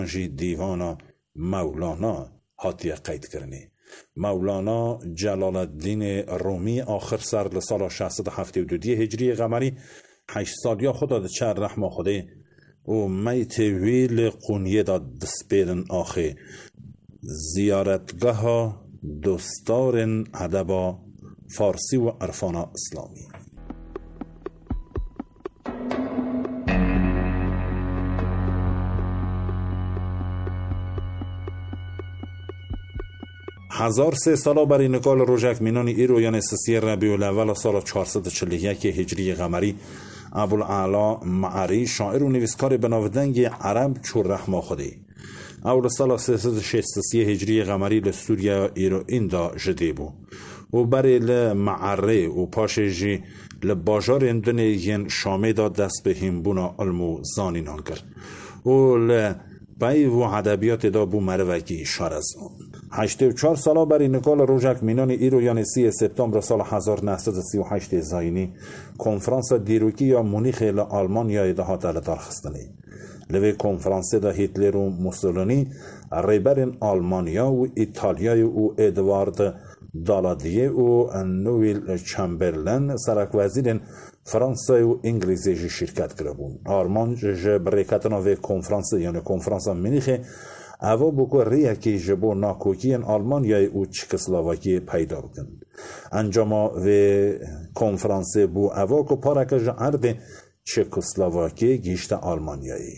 جی دیوانا مولانا هاتیه قید کرنی. مولانا جلال الدین رومی آخر سر لسال 672 هجری قمری 8 سال یا خدا ده چر رحمه خوده و میت ویل قونیه دا دسپیرن آخه زیارتگاه دستار ادب فارسی و عرفان اسلامی. هزار سه سالا برای نکال روژک مینانی ایرو یعنی سسی ربیع الاول سال 441 هجری قمری ابوالعلا معری شاعر و نویسکار بناودنگ عرب چور رحمه خودی اول سال 360 هجری قمری لسوریا ایرو ایندا جدی بو و برای لمعره و پاشجی لباجار اندونه ین شامه دا دست به همبونا علمو زانینان کرد و لبای و عدبیات دا بو مروکی شارزون 84 سالا برای نکال روژک مینان ایرو یعنی 3 سپتامبر سال 1938 زاینی کنفرانس دیروکی یا مونیخ آلمان یا ادهات الدارخستنی لوی کنفرانس دا هیتلر و موسولینی ریبرین آلمانیا و ایتالیا و ادوارد دالادیه و نویل چمبرلن سرک وزیرین فرانسه و انگلیزی شرکت کربون. آلمان بریکتنا وی کنفرانس یعنی کنفرانس مونیخ اوا بکو ریاکی جبو ناکوکی آلمانیای او چکسلواکی پیدا بکن. انجاما و کنفرانس بو اوا کو پارکج عرد چکسلواکی گیشت آلمانیایی.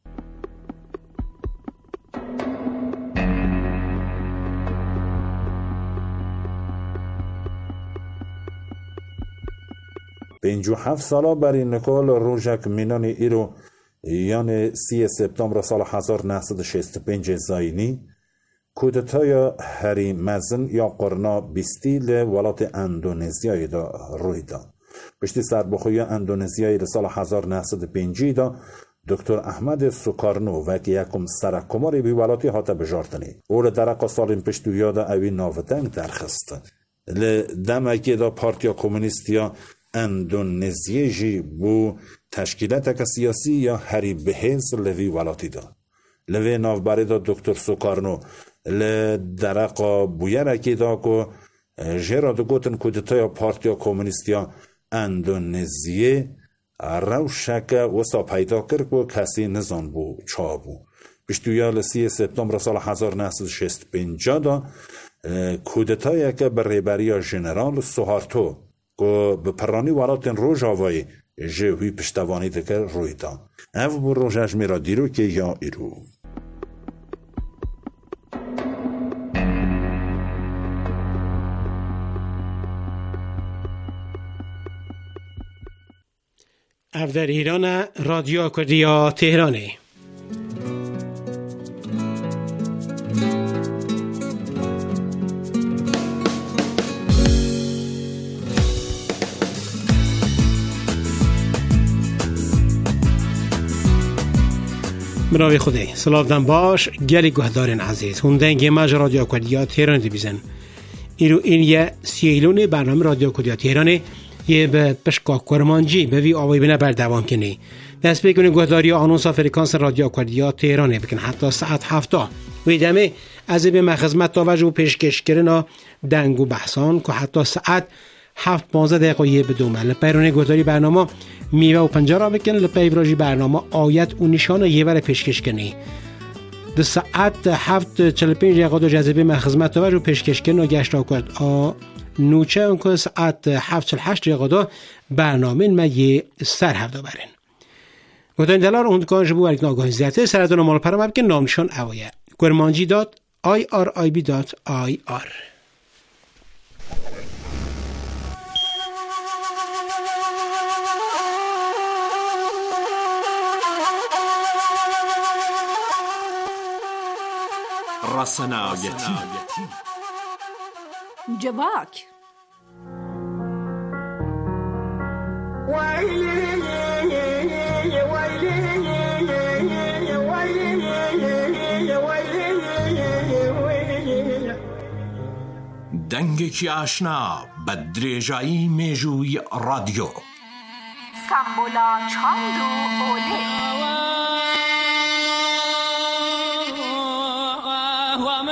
پنجو 7 سالا برای نکال روژک مینانی ایرو یعنی 3 سپتامبر سال 1965 زاینی کودتای هری مزن یا قرنا بیستیل ولات اندونزیای دا روی دا. پشتی سربخوی اندونزیای دا سال 1905 دا دکتر احمد سوکارنو وکی یکم سرکماری بی ولاتی حتا بجارتنی. او درقا سالین پشتویا دا اوی ناوتنگ درخست. دمکی دا پارتیا کمونیستیا اندونزیه جی بو تشکیلات سیاسی یا هری بهز لوی ولاتی دا. لوی نافباری دا دکتر سوکارنو لدرقا بویرکی دا که جیرا دو گوتن کودتای پارتیا کمونیستیا اندونزیه روشک وسا پیدا کرد و کسی نزان بو چا بو. بشتویا ل3 سپتامبر سال 1965 دا کودتای که بر ریبریا جنرال سوهارتو که به پرانی ولاتن روژ آوای جوی پشتوانی دکر روی دا. او بو روژش میرا دیرو که یا ایرو. او در ایران رادیو کردیا تهرانه. مناوی خودی سلام باش گلی گهدارن عزیز هندنگ مج رادیو کردیا تهران دیبیزن ایرو این یه سیلون برنامه رادیو کردیا تهرانه یه به پشکا کرمانجی به وی آوی بنا بردوام کنی دست بکنی گهداری آنونس فرکانس رادیو کردیا تهرانه بکن حتی ساعت 7 و دمه از به مخدمت توجه و پیشکش کردن دنگ و بحثان که حتی ساعت 7-15 دقیقه به دو مل پیرون گهداری برنامه میوه و پنجه را بکن لپی براجی برنامه آیت و نشان یه ور پیشکش کنی ده ساعت 7:45 دقیقه دو جذبه مخدمت توجه و پیشکش کردن و گشت کرد نوچه اون که ساعت 7:48 دقیقه دو برنامه مگه سر هفته برن گفتن دلار اون کانش بو ورک ناگاه زیاده سرطان مال پرام بکن نامشان اوایه kurmanji.irib.ir رسنایتی جواک دنگکی آشنا بدرجایی میجوی رادیو سمبولا چاند و اوله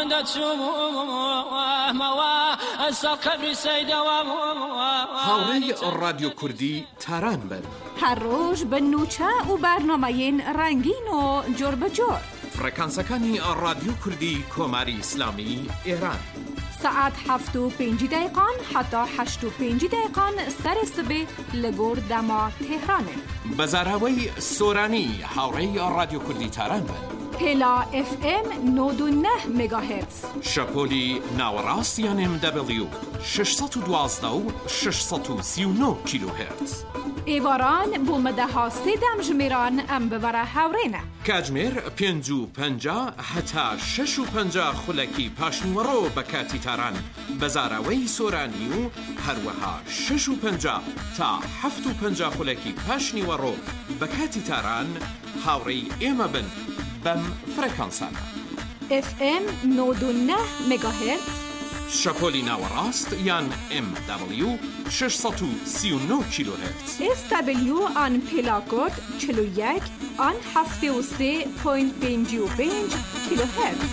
هاوری رادیو کردی تران بن هر روز به نوچه و برنامه رنگین و جور به جور. فرکانسەکانی رادیو کردی کۆماری اسلامی ایران. ساعت 7:05 حتی 8:05 سر سبه لگور دما تهرانه. بەزاراوەی سۆرانی هاوڕێی رادیو کردی تاران بن. پلا FM 99 مگاهرتز. شپۆلی ناوەڕاست یان MW 612 و 639 کیلوهرتز. ایواران بو مدەها سێدەم ژمێران ئەم ببەرە هاوڕێنە. کاتژمێر 5:50 هەتا 6:50 خولەکی پاشنیوەڕۆ بە کاتی تاران بەزاراوەی سۆرانی و هەروەها 6:50 تا 7:50 خولەکی پاشنیوەڕۆ بە کاتی تاران هاوڕێی ئێمە بن بەم فرەکانسانە. FM 99 مگاهرتز. شپۆلی ناوەڕاست یان MW 639 کیلوهرتز. SW آن پلاکۆد 41 آن 73.55 کیلوهرتز.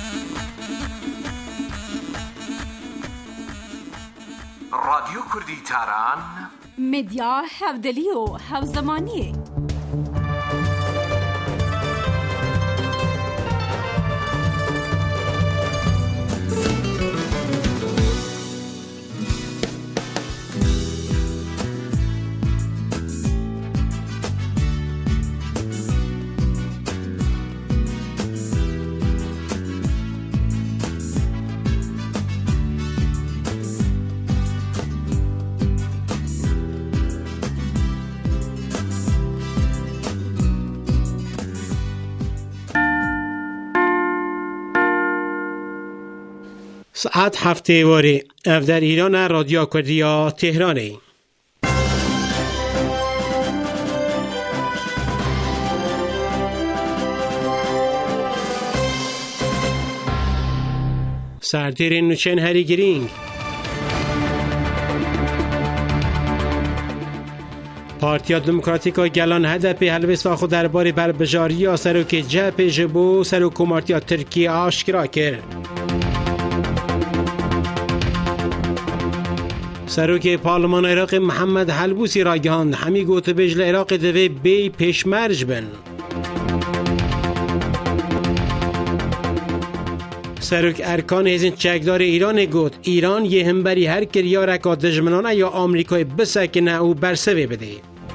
رادیو کردی تاران مدیا هەودلی و هەوزەمانی. ساعت 7 واری اف در ایران رادیو کردی تهرانه. سردیر نوچن هری گرینگ. پارتیا دموکراتیکا گلان هدف هلوسا خود درباره بربجاری سروک جبهه جبو سروکومارتیا ترکیه آشکرا کرد. سروک پارلمان عراق محمد حلبوسی را گهاند همی گوت بجل عراق دوی بی پیشمرج بن. سروک ارکان هزین چکدار ایران گوت ایران یه همبری هر کریا رکا دجمنانه یا آمریکای بسکنه او برسوه بده.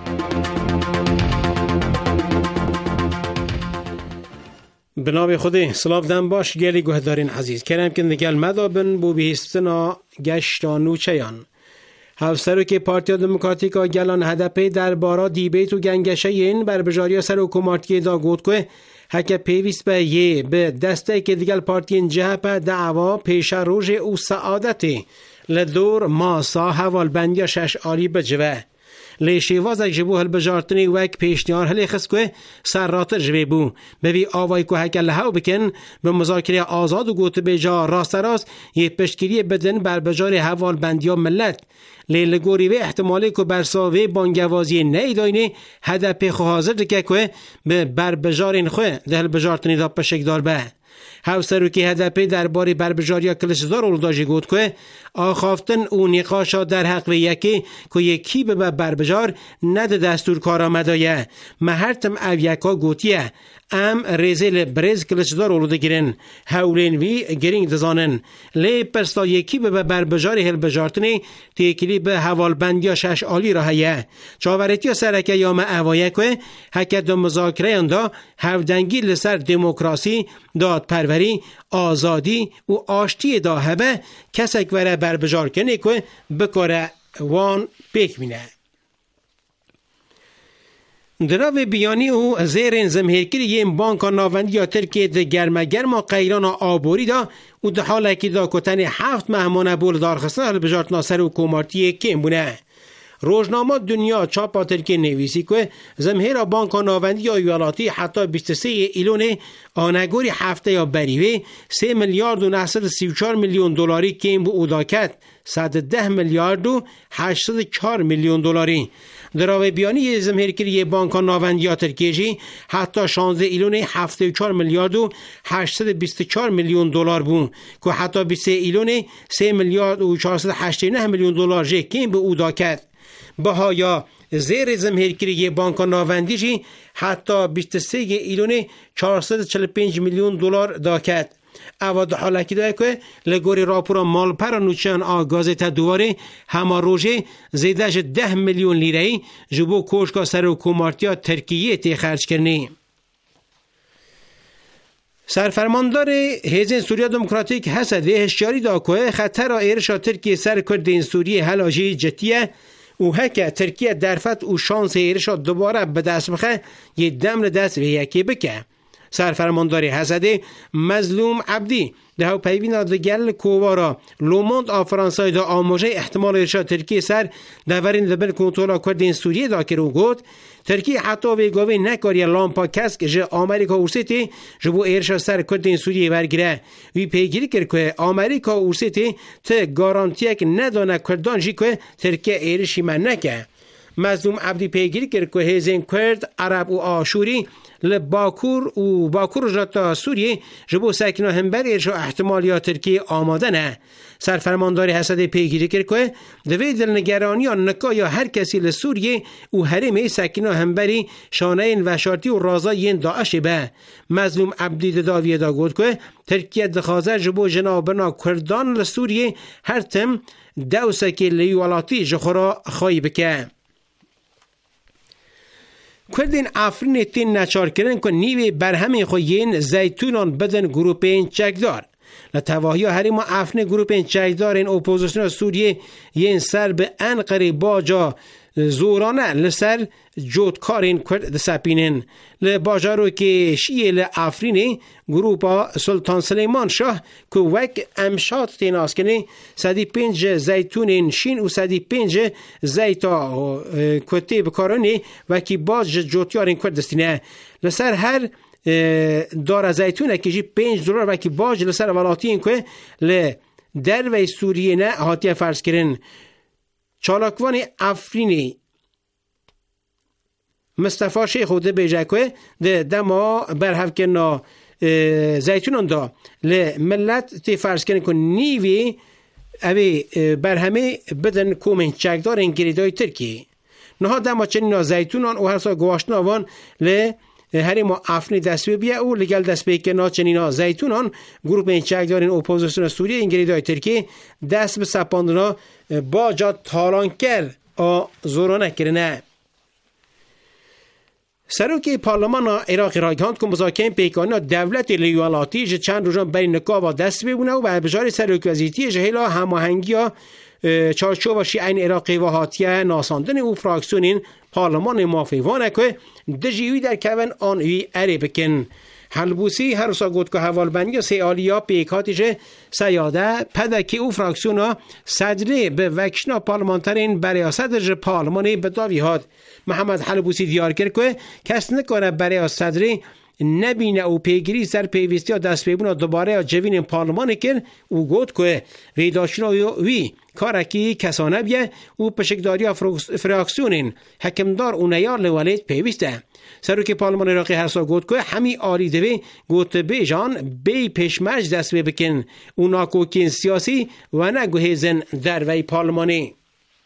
بنابه خوده سلاف دن باش گلی گوهدارین عزیز کرم که نگل مدابن بو بیستنا گشتانو چیان. هفسروک پارتیا دموکراتیکا گلان هدپی در بارا دیبیت و گنگشه این بر بجاری سر حکومتی دا گوت که هکه پیویست به یه به دسته که دیگل پارتین جهپ دعوا پیش روژ او سعادتی لدور ماسا حوال بندیا شش آلی بجوه لیشیواز جبو هل بجارتنی وک پیشنیار هلی خست که سر رات جوه بو ببی آوای که هکه لحو بکن به مذاکره آزاد و گوت بجا راست راست یه پشتگیری بدن بر بجار حوال بندیا ملت لیلگوری و احتمالی که برساوی بانگوازی نیداینه هدف خو حاضر که به بربجارین خواه دهل بجارتنی دا پشکدار به هاوسروکی هدفی درباره بربجاریا کلشدار اولداجی گود که آخافتن او نقاشا در حق و یکی که یکی به بربجار ند دستور کار آمدایه مهرتم او یکا گوتیه ام ریزل برز کلشدار اولوده گیرن هولین وی گرینگ دزانن لی پرستا یکی به بربجار هل بجارتنی تیکلی به حوالبندیا شش آلی را هیه چاورتی سرکه یا معوایه که حکت و مذاکره اندا هفدنگی لسر دموکراسی داد پروری آزادی و آشتی دا هبه کسک وره بربجار کنه که بکاره وان پیک مینه. دراو بیانی او زیرین زمهرکری یم بانکا ناوندی ترکیه ده گرما قیران آبوری دا و ده حاله که دا کتن 7 مهمان بول دارخسته هل بجارت ناصر و کومارتی کم بونه. روزنامه دنیا چاپا ترکیه نویسی که زمهر بانکا ناوندی ایالاتی حتی 23 ایلون آنگوری هفته یا بریوه 3 میلیارد و 934 میلیون دلاری کم بو اوداکت 110 میلیارد و 804 میلیون دلاری. در بیانیه زمهرکری بانک ناوندی ترکیه حتی 16 ایلون 74 میلیارد و 824 میلیون دلار بود که حتی 23 ایلون 3 میلیارد و 489 میلیون دلار کم به او داکد. بهایا زیر زمهرکری بانک ناوندی حتی 23 ایلون 445 میلیون دلار داکد. اواد حالکی داره که لگوری راپورا مالپر نوچان آگازه دواره همه روژه زیدهش 10 میلیون لیره جبو کوشکا سر حکومتیا ترکیه تی خرج کرنه. سرفرماندار حزب سوریه دموکراتیک حسد هشیاری دا که خطر ایرشا ترکیه سر کردین سوریه حلاجی جتیه و هکه ترکیه درفت و شانس ایرشا دوباره به دست بخه یه دم دست به یکی بکه. سرفرماندار حسد مظلوم عبدی ده پیوینا دگل کووارا لوموند آفرانسای دا آموزه احتمال ارشاد ترکیه سر دورین دبل کنترل کردین سوریه دا کرو گود ترکیه حتی ویگاوی نکاری لامپا کسک جه آمریکا اورسیتی جبو ارشاد سر کردین سوریه ورگره وی پیگیری کرد که آمریکا اورسیتی ته گارانتیک ندانه کردان جی که ترکیه ایرشی من نکه. مظلوم عبدی پیگیری کرد که هزین کرد عرب و آشوری باکور جاتا سوریه جبو سکنه همبر ارشا احتمالیا ترکیه آماده نه. سرفرماندار حسد پیگیری کرد که دوی دلنگرانی یا نکا یا هر کسی لسوریه و حرمه سکنه همبری شانه این وشارتی و رازای داعش به. مظلوم عبدی داویه دا گود که ترکیه دخوازه جبو جنابنا کردان لسوریه هر تم دوسکی لیوالاتی جخورا خواهی بکه. کردین افرین تین نچار کردن که نیوی برهمی خویین زیتونان بدن گروپین چکدار. لطواهی هریم افرین گروپین چکدار این اپوزیسیون سوریه یین سر به انقره باجا زورانه لسر جودکارین کرد دسپینن. لباجا رو که شیه لافرین گروپا سلطان سلیمان شاه که وک امشات تیناس کنه 105 زیتونین شین و 105 زیتا کتی بکارونه وکی باج جوتیارین کرد دستینه. لسر هر دار زیتونه که جی 5 دلار وکی باج لسر ولاتی این که لدروی سوریه نه هاتیه فرض کرن. چالاکوان افرینی مصطفی شیخ خوده بیجه که ده دما برهف کنه زیتونان دا لملت تی فرض کنه که نیوی اوی برهمه بدن کومن چکدار انگریدای ترکی نها دما چنین زیتونان و هر سا گواشتناوان هری ما افنی دست بیا او لگل دست بی که ناچنینا زیتونان گروپ این چکدارین اپوزیسیون سوریه انگریدای ترکی دست به سپاندنا با جا تالان کرد زورانه کرنه. سروکی پارلمان عراق راگهاند که مذاکره پیکانی دولت لیوالاتی جه چند روزان بین نکاوا دست ببونه و به بجار سروک وزیتی جهیلا هماهنگی چارچوب و شیعین عراقی و حاتیه ناساندن او فراکسیونین پارلمان موافقانه که دجیوی در کون آنوی اری بکن. حلبوسی هر سا گفت که حوالبندی سیالیا پیکاتی جه سیاده پدکی او فراکسیونا صدره به وکشنا پارلمانترین برای صدر پارلمانی به داوی هاد. محمد حلبوسی دیار کرد که کس نکنه برای صدره نبینه او پیگیری سر پیوستی ها دست بیبونا دوباره جوین پارلمان کرد او گفت که ویداشنا وی کارکی کسانه بیه او پشکداری ها فراکسیونین حکمدار او نیار لولید پیوسته. سروک پارلمان عراقی هر سا گفت که همی آلی دوی گفت بیجان بی پیشمرج دست بکن اونا کوکین سیاسی و نگوهیزن در وی پارلمانی.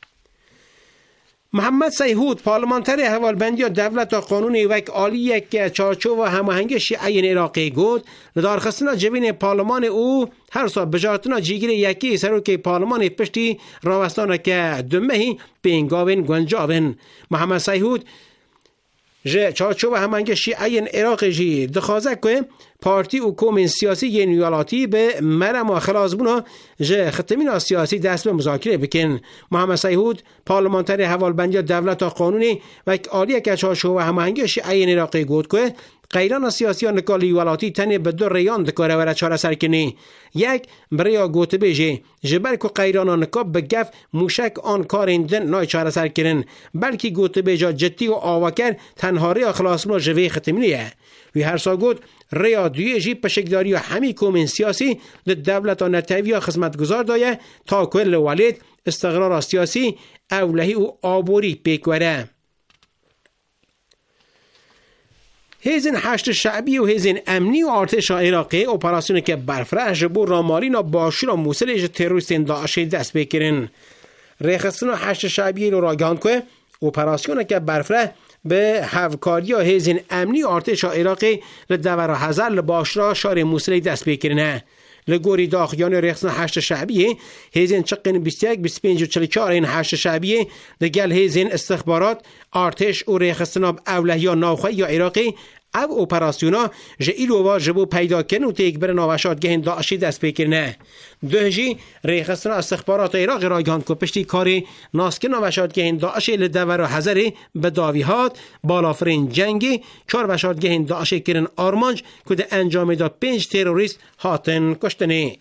محمد سیهود پارلمانتر حوالبندی دولت و قانون وک عالی که چارچوب و هماهنگی شیعین عراقی گفت درخواستنا جوین پارلمان او هر سال بجارتنا جیگر یکی سروک پارلمان پشتی راوستانه که دمهی بینگاوین گنجاوین. محمد سیهود چارچوب هماهنگی شیعین عراقی جی دخوازه که پارتی و کومین سیاسی نیوالاتی به مرم و خلاص بونا جه ختمین سیاسی دست به مذاکره بکن. محمد سیهود پارلمانتر حوالبندی دولت و قانونی و عالیه که چارچوب هماهنگی شیعین عراقی گفت که قیران سیاسیان کالی ولاتی تنه به دو ریان دکاره و را چاره سر کنی. یک بریا گوته بیجه جبر که قیرانان کاب به گف موشک آن کارندن نای چاره سر کرن، بلکه گوته بیجا جدی و آوکر تنها ریا خلاصمون جوی ختمینیه. وی هر سا گوت ریا دویه جی پشکداری و همی کومن سیاسی ده دولت و نتوی و خدمت گذار دایه تا کل ولید استقرار سیاسی اولهی و آبوری پیکوره. هیزن حشد شعبی و هیزن امنی و ارتش عراقی اپراسیونی که برفره جبو رامالین و باشور و موسل ایج تروریستین داعش دست بکرن. ریخستن حشد شعبی رو راگان که اپراسیونی که برفره به همکاری و هیزن امنی و ارتش عراقی لدور هزار لباشور شار موسل دست بکرنه. لگوری داخیان ریخستن حشد شعبی هیزن چقین 21 25 و 44 این حشد شعبی لگل هیزن استخبارات ارتش و ریخستن اوله یا ناوخی یا عراقی او اپراسیونا جئیلو واجبو پیدا کن و تیک بر نوشادگه داعشی دست بکرنه. دوهجی ریخستن استخبارات عراق رایگان که پشتی کاری ناسکن نوشادگه داعشی لدور و حضری به داویهات بالافرین جنگی 4 وشادگه داعشی کرن آرمانج که ده انجام دا 5 تروریست هاتن کشتنه.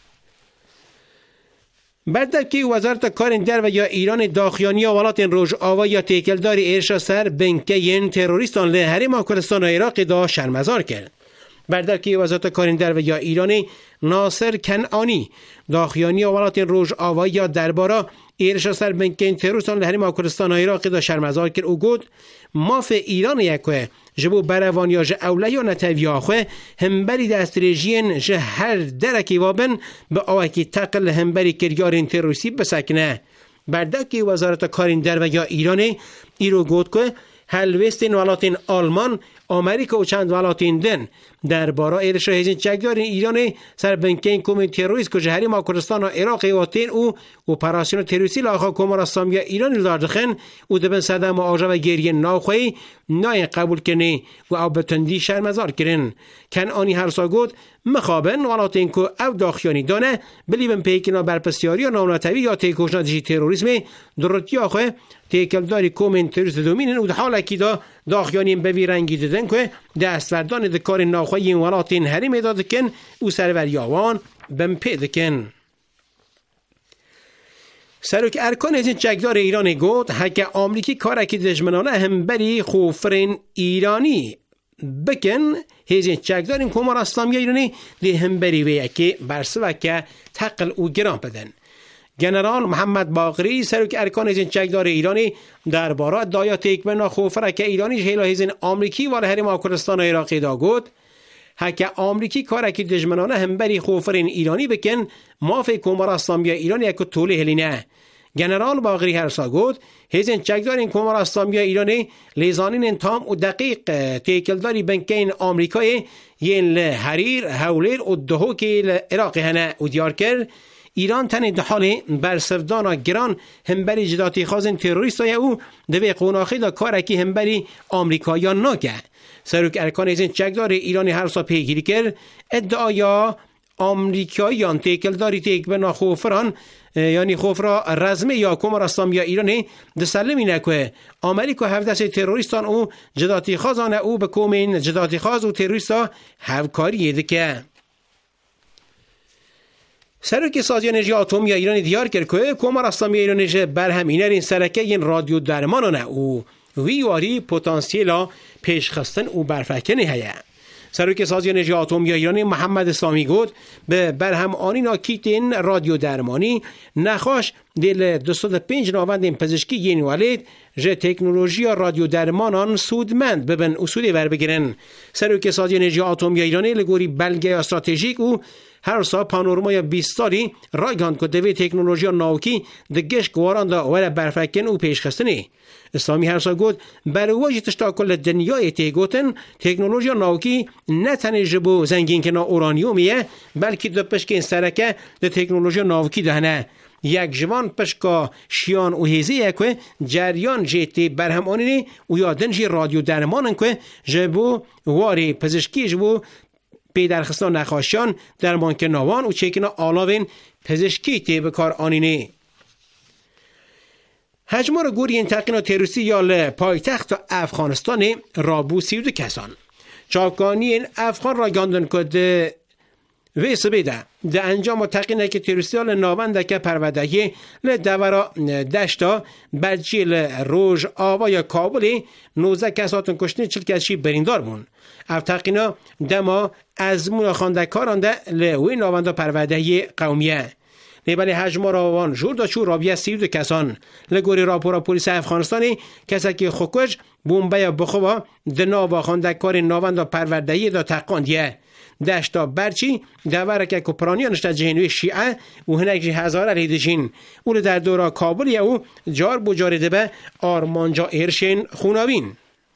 بعد که وزارت کارین در و یا ایران داخیانی ولات روج آوا یا تیکلداری ارشا سر بنکین تروریستان له حریم کردستان و عراق دا شرمزار کرد. بعد که وزارت کارین در و یا ایران ناصر کنعانی داخیانی ولات روج آوا یا دربارا ارشا سر بنکین تروریستان له حریم کردستان و عراق دا شرمزار کرد او گفت ماف ایران یکه جبو بروان یا جه اوله یا نتوی آخوه همبری دست رژین جه هر درکی وابن به آوکی تقل همبری کریارین تروریستی بسکنه. بردکی وزارت کارین در و یا ایران ایرو گوت که هلوستین ولاتین آلمان آمریکا و چند ولاتین دن درباره ایرش هیزین چکدارین ایران سر بنکین کومین تروریست که جهری ما کردستان و عراق واتین او اپراسیون تروریستی لاخا کمار اسلامی ایران داردخن او دبن صدم و آجا و گریه ناخوی نای قبول کنی و او بتندی شرمزار کرن. کنعانی هر ساگود مخابن ولاتین که او داخیانی دانه بلیبن پیکنا برپسیاری و نامناتوی یا تیکوشنا دیجی تروریسم درتی آخوه تیکلداری کومین تروریست دومینن او ده حالا کی دا داخیانیم به رنگی دادن که دستوردان دکار ناخوی این ولاتین حریم دادکن او سروریاوان بم پیدکن. سروک ارکان از این چکدار ایران گفت هکه آمریکی کارکی دشمنانه هم بری خوفرین ایرانی بکن هزین چکدار این کمار اسلامی ایرانی دی هم بری ویکی برسوه که تقل او گرام بدن. جنرال محمد باقری سروک ارکان از این چکدار ایرانی درباره دایا تیکمنا خوفره که ایرانی جهیلا هزین آمریکی و حریم کردستان و عراقی دا گفت هکه آمریکی کارکی دشمنانه هم بری خوفرین ایرانی بکن مافی کمار اسلامی ایرانی یک طوله هلینه. جنرال باقری هرسا گفت هزین چکدار این کمار اسلامی ایرانی لیزانین تام و دقیق تیکلداری بنکین آمریکای یین حریر هولیر و دهو که عراقی هنه و دیار کرد ایران تن ده حال برسفدانا گران همبری جداتی خازن تروریستای او دوی قوناخی دا کارکی همبری آمریکایان ناگه. سروک ارکان از این چکدار ایرانی هر سا پیگیری کرد ادعایا آمریکایان تیکلداری تیک بنا خوفران یعنی خوفرا رزمه یا کمار اسلامی ایرانی دسلمی نکوه آمریکا هفدست تروریستان او جداتی خازان او به کومین جداتی خاز و تروریستا هفکاری دکه. سروک سازی انرژی اتمی ایران دیار کرد که کمار اسلامی ایرانی برهمینر این سرکه این رادیو درمانانه او ویواری پتانسیلا پیشخستن او برفکنی هیا. سروک سازی انرژی اتمی ایرانی محمد اسلامی گفت به برهم آنینا کیتین رادیو درمانی نخواش دل 205 نواند پزشکی یین ولید جه تکنولوژی رادیو درمانان سودمند ببن اصولی ور بگیرن. سروک سازی انرژی اتمی ایرانی لگوری بلگه استراتژیک او هر سال پانورمای 20 سالی رایگان که دوی تکنولوژی ناوکی دگش گواران دا ور برفکن او پیشخستنی. اسلامی هر سال گفت برای تشتا کل دنیای تیگوتن تکنولوژی ناوکی نه تنه جبو زنگین که نا اورانیومیه بلکه دو پشکین سرکه ده تکنولوژی ناوکی دهنه. یک جوان پشکا شیان و هیزه که جریان جیتی برهمانینی و یادن جی رادیو درمانن که جبو واری پزشکی جبو پیدرخستان نخاشیان درمان که نوان و چیکنا آلاوین پزشکی تی بکار آنینی. هجمار گوری این تقینا تروریستی یا پایتخت افغانستان رابو 32 کسان. چاپکانی افغان را گاندن کده وی سبیده ده انجام تقینه که تروریستیال ناونده که پروده لدورا دشتا برچی روژ آوا یا کابلی 19 کساتون کشتنی 40 کسی بریندار بون. اف تقینه دما از مون خاندکاران ده لوی ناونده پروده قومیه. لیبالی هجمار آوان جور دا چور رابیه 32 کسان لگوری راپورا پولیس افغانستانی کسی که خوکش بومبه بخوا دنا و خاندکار ناونده پروده دا تقاندیه. دشتا برچی دوره که کپرانیان اشتا جهنوی شیعه و هنگی هزاره لیدشین اول در دورا کابل یا او جار بجارده به آرمانجا ارشین خوناوین.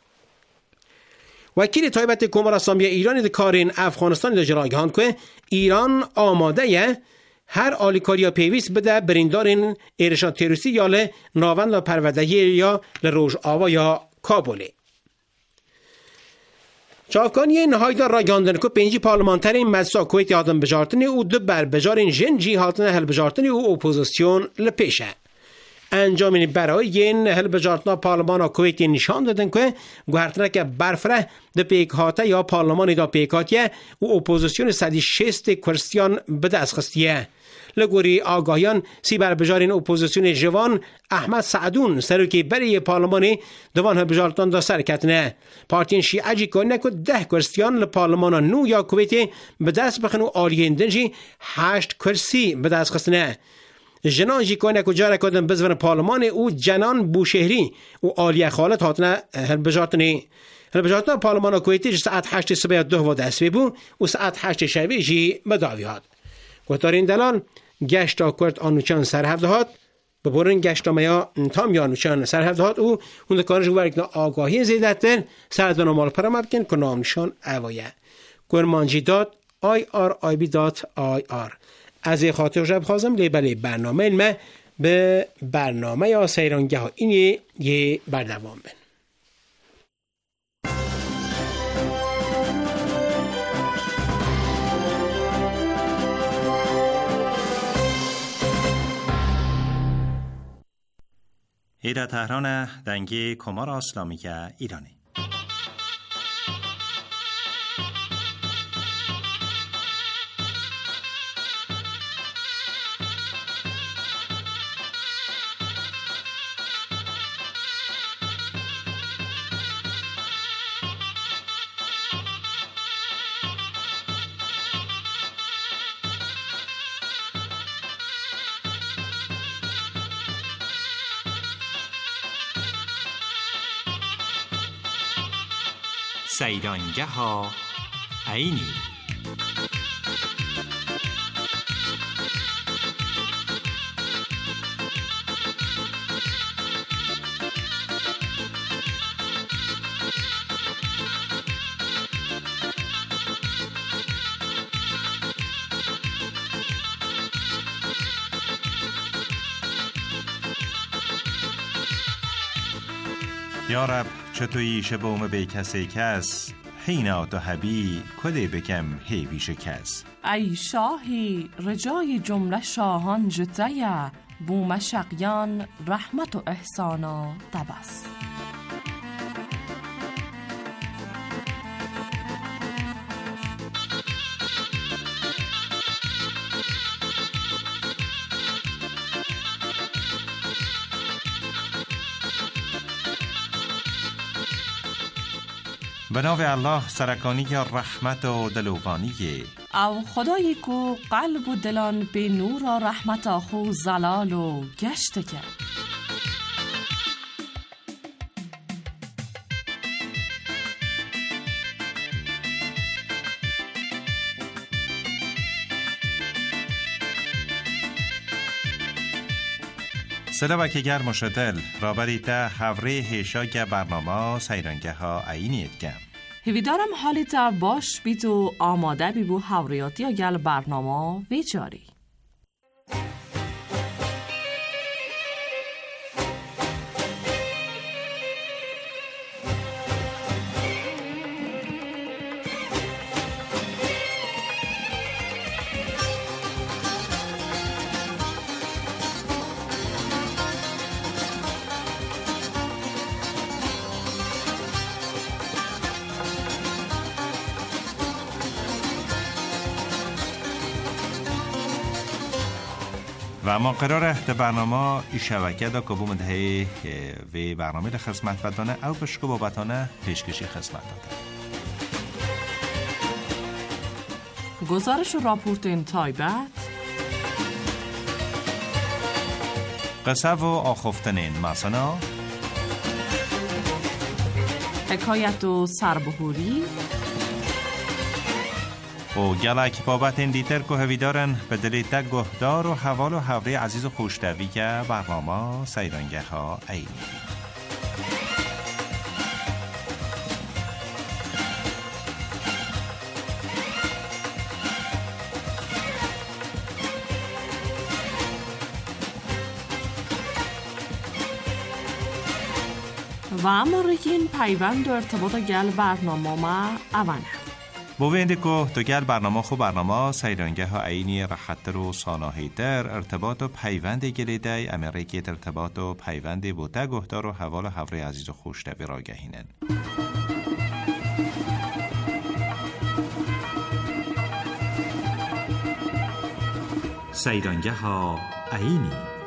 وکیل تایبت کمار اسلامی ایرانی کارین افغانستان ده جراگهان که ایران آماده یه هر آلیکاریا پیویست بده بریندارین ارشاد تروریستی یا ناوند پرورده یا لروژ آوا یا کابله. چاوکانی نهایدار را گاندن که 5 پارلمانترین مجلس کویت آدم بجارتنی او دو بر بجارین جنجی هاتن هل بجارتنی او اپوزیسیون لپیشه. انجامین برای این هل بجارتنا پارلمان کویت نشان دادن که گوهرتنه که برفره ده پیک هاته یا پارلمان دا پیکاتیه او اپوزیسیون 160 کرسیان به دست خستیه. لگوری آگاهیان سی بر بجارین اپوزیسیون جوان احمد سعدون سروکی بری پارلمانی دوان هل بجارتان دا سرکتنه. پارتین شیعه جی کنه که 10 کرسیان لپارلمان نو یا کویت به دست بخنو آلیین دنجی 8 کرسی به دست خستنه. جنان جی کنه که جاره کدن بزورن پارلمان او جنان بوشهری او آلیه خالت هاتنه هل بجارتنا پارلمان کویتی ساعت 8 صبح 2 و دست بو و ساعت 8 شبی جی مداوی هات. گوتارین دلال گشتا کرد آنوچان سرهفته هات ببورن گشتا میا تام یا آنوچان سرهفته هات او هنده کارش ورکنا آگاهی زیدتر سردان مال پرم بکن که نامنشان اوایه گرمانجی داد IRIB.IR از خاطر شب خوازم لیبل برنامه علمه به برنامه یا سیرانگه ها اینی یه بردوام بین. ایرا تهران دنگی کمار اسلامی ایرانی سیرانگه ها عینی یا رب چطوری شبوم به کسی کس حینا دو حبی کده بکم هیویش کس ای شاهی رجای جمله شاهان جتیه بوم شقیان رحمت و احسانا تبس به نام الله سرکانی رحمت و دلوانی او خدایی کو قلب و دلان به نور و رحمت آخو زلال و گشت کرد. سلام که گرم شدل رابری ده هوره هیشاگ برنامه سیرانگه ها عینیت گم هیویدارم حالی تا باش بیتو آماده بی بو هوریاتی یا گل برنامه ویچاری و ما قراره در برنامه شبکه دا که بومده و برنامه دا خدمت بدانه او بشکو بابتانه پیشکشی خدمت داده. گزارش و راپورت این تایبت، قصه و آخفتن این مسانا، حکایت و سربهوری و گلک بابت این دیتر که هویدارن به دلیت گهدار و حوال و حوری عزیز و خوشتوی که برنامه سیرانگه ها اینی. و امروزین پیوند و ارتباط گل برنامه ما اوانه. بوینده که تو گل برنامه خو برنامه سیرانگه ها اینی راحتر و ساناهیتر ارتباط و پیوند گلیده امریکیت ارتباط و پیوند بوده گهدار و حوال و حوری عزیز و خوشتوی را گهینن. سیرانگه ها اینی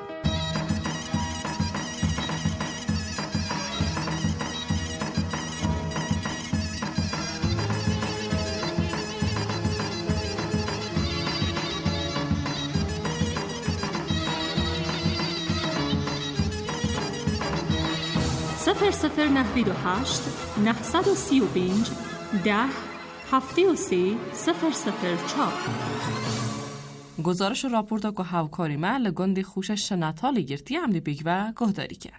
صفر صفر 98 935 10 73 004. گزارش و راپورت که هاوکاری ما لگندی خوشش شنطالی گرتی عملی بیگ و گهداری کرد.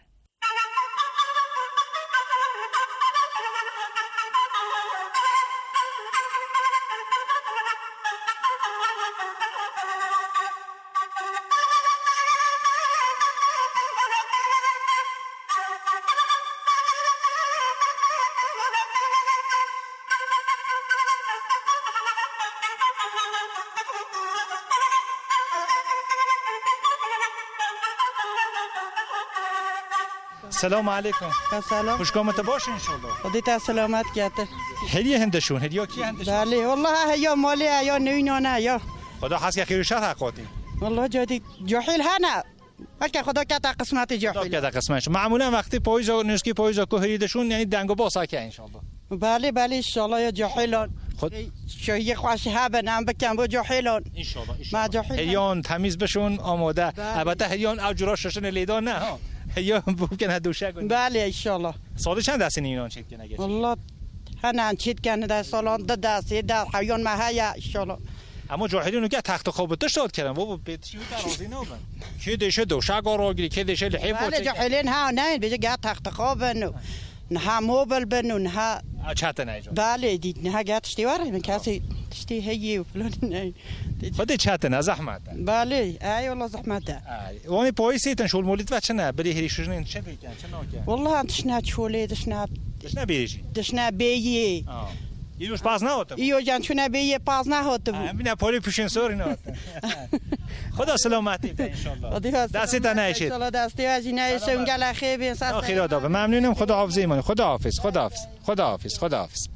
سلام علیکم. سلام. خوشگامت باش انشالله. خودت سلامت گیته. هدیه هندشون هدیه کی هندشون؟ بله والله یا مالی یا نوینانه یا خدا هست که خیر شر حقاتی. والله جدی جاهل هنه. بلکه خدا کتا قسمت جاهل. خدا کتا قسمتش. معمولا وقتی پاییز و نسکی پاییز کو هدیهشون یعنی دنگو باسا که انشالله. بله بله ان شاء الله یا جاهلان. خود شویه خواشی ها بنام بکن با جاهلان. ان شاء الله. ما جاهل. هدیان تمیز بشون آماده. البته هدیان اوجراششون لیدان نه ها. یا ممکنه دوشه کنی. بله ان شاء الله. سال چند دستی اینان چیت کنه گه؟ والله هنان چیت کنه در سالان دستی در حیوان ماهیا ان شاء الله. اما جاهلینو که تخت خوابت شاد کردن بابا بیتشی درازی نبن. کی دیشه دوشه گاراگری کی دیشه لحیف بله جاهلین ها نه بیچه گه تخت خوابن نه موبل بنو نه چت نه جا. بله دید نه گه تشتیواره من کسی تشتی هیی و فلان نه. خودت چت نه زحمت. بله ای والله زحمته. وانی پایسیتن شول مولید و چه نه بری هریشون چه بگن چه ناگه. والله دشنا چوله دشنا بیریشی. دشنا بیی. ایروش پاس نهاتم. ایو جان چونه بیی پاس نهاتم. ببین پولی پیشین سوری نهاتم. خدا سلامتی ده انشالله. دستی تا نشید. انشالله دستی از اینه سنگل خیبین ساس. آخیرا داغ ممنونم خدا حافظ ایمان خدا حافظ خدا حافظ خدا حافظ خدا حافظ.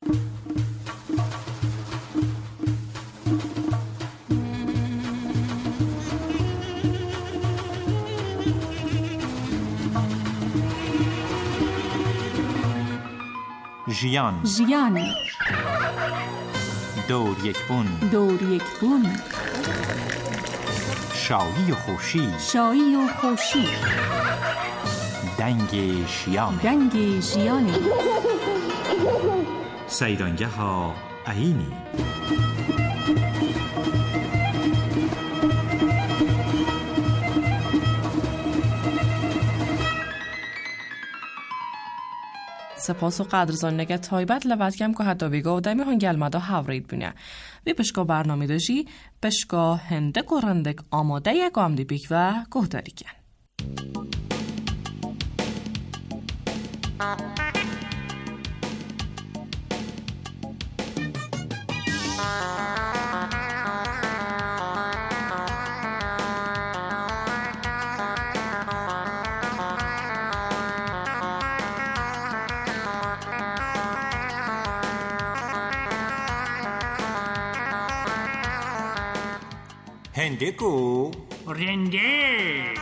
ژیان دور یک بون شایی و خوشی دنگ ژیان سیرانگه ها اینی. سپاس و قدرزان نگه تایبت لبت کم که حتی ویگا و دمی هنگل مدا هاورید بینه وی پشکا برنامه داشی پشکا هنده و رندک آماده یک آمدی بیک و گهداری کن. هندکو رنده.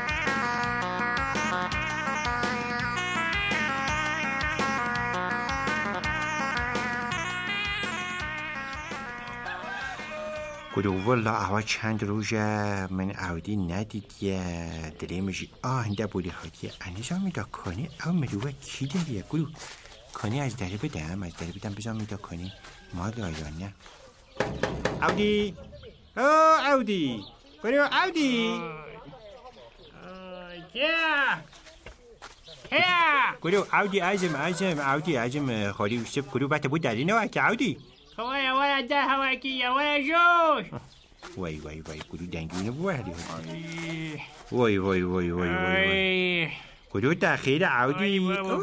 گدو والا اوا چند روزه من عودی ندیدیه دلیمشی آهنده بودی حاکیه انیزا میدا کنی او مروه کی داریه گدو کنی از دری بدم بزا میدا کنی ما دایانه عودی عودی گدو عودی گدو عودی عزم خالی وشتف گدو بطه بود داری نوه که عودی خواه وای ده هواکی وای جوش وای گدو دنگونه بوهری وای گدو تخیر عودی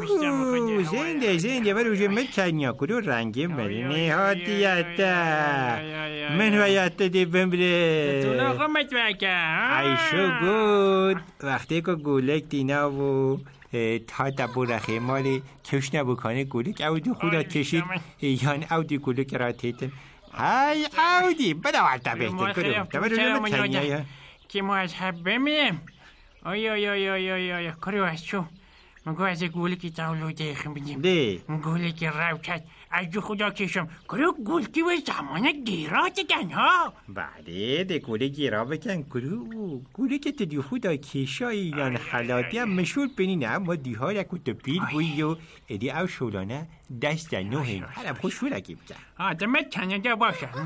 زنده بروجه ملکنیا گدو رنگی مرنه هاتیتا من ویتا دی بمبره تو نخمت بکن ایشو گود وقتی که گولک دینا و تا برخه مالی کش نبوکانه گولک عودی خدا کشید یان عودی گولک را تیتن های عودی بدا والتا بهتر کرو ملکنیا که مذهب بمیم آی کرو از چو مگو از گولکی تاولو دیخم بدیم گولکی روچت از جو خدا کشم کرو گولکی و زمان گیرا دگن ها بله ده گوله گیرا بکن گولکی تدی خدا کشایی یان حلاتی هم مشهور بینینه اما دیها رکو تو پیر بوی و ادی او شولانه دست نوهین هرم خوش شولکی بکن دمت کنده باشم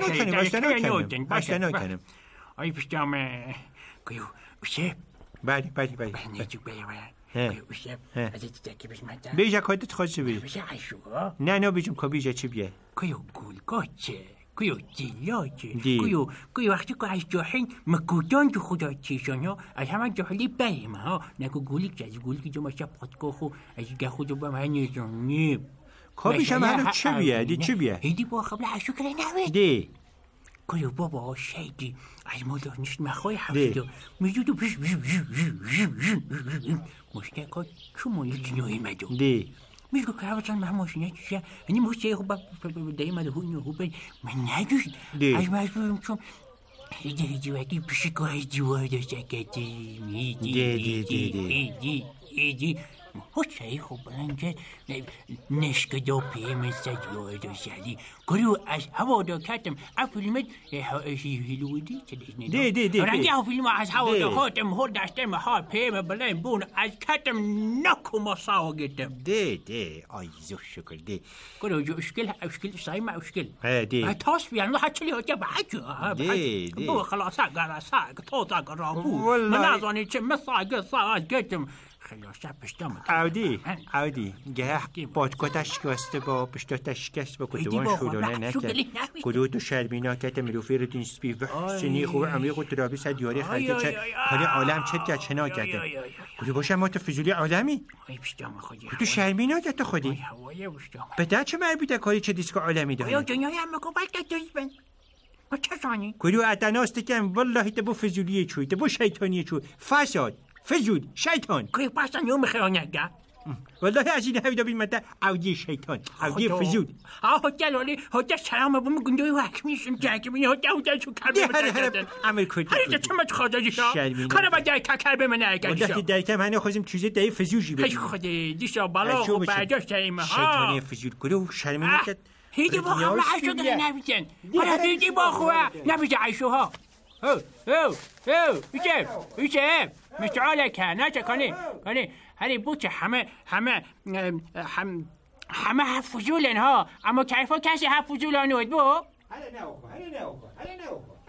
باشن نکنم آی پشتام کرو اوشه بله نیجو بیاره اوشه از این تکی بشمده بیجا کادت خواسته بی بیجا عشوها نه بیجم که بیجا چی بیه کیو گولگاچه کیو دیلاچه کیو وقتی که از جاهین مکودان جو خدا چیشان ها از همه جاهلی بریم ها نکو گولیک از گولیکی جو ماشا پادگاه خو از گه خودو با من نیزانیم کابیشم هنو چی بیه هیدی با قبل عشو کره نوید دی کیو بابا شیدی از ما دانشت مخواه حفیدو میجودو مشتکا چو مالی نوی مدو دی میگو که هفتان مهم ماشینه چیشه اینی مشتی خوب دایمده خوب من ندوشت از مجبورم چون هیدی وقتی پیشی که هیدی وارد سکتیم هیدی هوچه خوب بلنجد نشک دو پیمه سجوه دو سالی کرو از هوا دو کتم افیلمت هیلویدی دی رنگی افیلم از هوا دو هاتم هر دستم ها پیمه بلن بون از کتم نکو مساو گتم دی آی زو شکر دی کرو جو اشکل سایما اشکل دی تاس بیان لو حچلی ها جب حجو دی بو خلاصا گرسا توزا گرابو منازانی چه مساگه ساعت گتم خلاصا پشتم عودی گه بادکتا شکسته با پشتا شکست با کدوان شلونه نکن کدو تو شرمینا کت مروفی رو دین سپی و سنی خوب عمیق و ترابی سد یاری خلقه چه کاری عالم چه گه چنا کردن کدو باشم ما تو فضولی عالمی کدو شرمینا کت خودی بده چه مربوطه کاری چه دیسک عالمی داره دنیای همه کو بلکت دارید بند ما چه زانی کدو اتناست کم والله تبو فضولیه چوی تبو شیطانیه چوی فساد فزود شیطان که پاسن یوم خیانت والله از این هیدا بیمده عودی شیطان عودی فزود هتل سلام بوم گندوی حکمیشم جاکی بینی هتل شو کرده عمل کنید هر چه مت خدایی شا کنه با جای ککر به من اگه والله درکم هنو خوزم چیزی دای فزوجی بید خودی دیشا بالا خب بعدش تایم ها شیطانی فزود کدو شرمینه کد هیدی با هم عشو داره نبیدن هیدی با خواه نبیده عشوها ایشه مشعالك ناجا كاني هذه بوتش همه حفظولن ها اما كيفو كاسي حفظولن ود بو هلا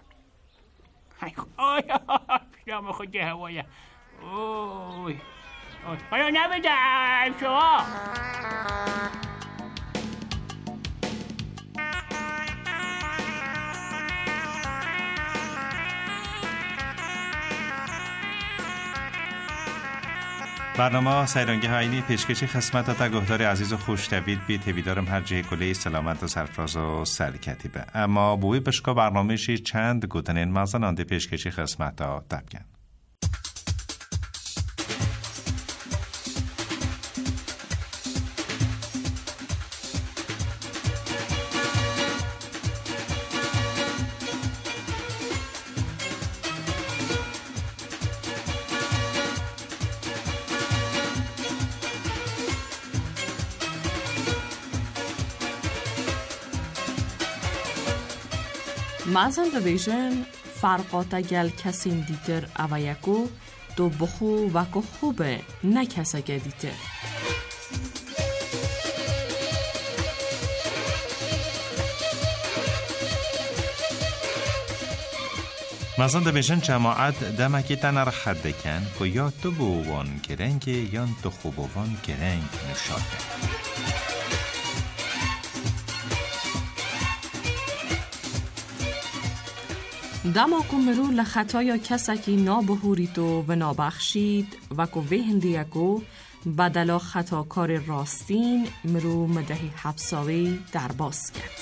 نو خود هوايا اوي انا نبدا شو برنامه سیرانگه هایینی پیشکشی خدمت تا گهدار عزیز و خوشتوید بی تیویدارم هر جه کلی سلامت و سرفراز و سرکتی به اما بوی بشکا برنامهشی چند گوتنین مازن آنده پیشکشی خدمت تا دبگن مازن دویژن فرقات گل کسین دیتر اویکو دو بخو وکو خوبه نکسگه دیتر. مازن دویژن جماعت دمکی تنر خد دکن که یا تو بووان گرنگ یا تو خوبوان گرنگ نشاده. دما کمرو لخطایا کسکی نابهورید و نابخشید و که وهندیگو بدلا خطاکار راستین مرو مدهی حبساوی در باز کرد.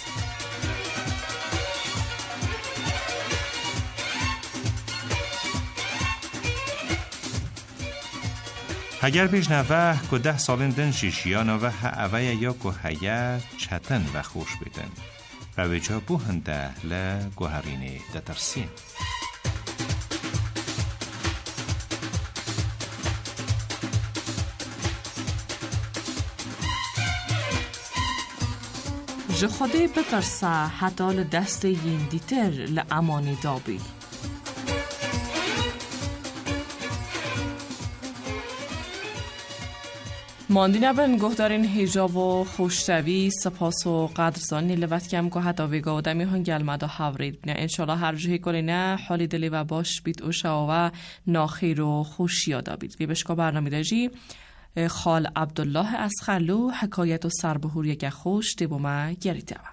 اگر بیش نوه که 10 سالین دن شیشیا نوه اوه یا که هیا چتن و خوش بیدن و وجا بوهنده لگوهرین دترسین. جخوده بترسه حتی لدست یین دیتر لامانی دابی. ماندی نبن گفتارین هیجا و خوشتوی سپاس و قدرزانی لبت کم که حتی ویگا و دمی هنگل مدا حورید بینه. انشالله هر جوهی کلی نه حالی دلی و باش بیت و شاوه ناخیر و خوشی یادا بید. وی بشکا برنامه داجی خال عبدالله اسخرلو حکایت و سربهور یک خوش دیبو ما گریده و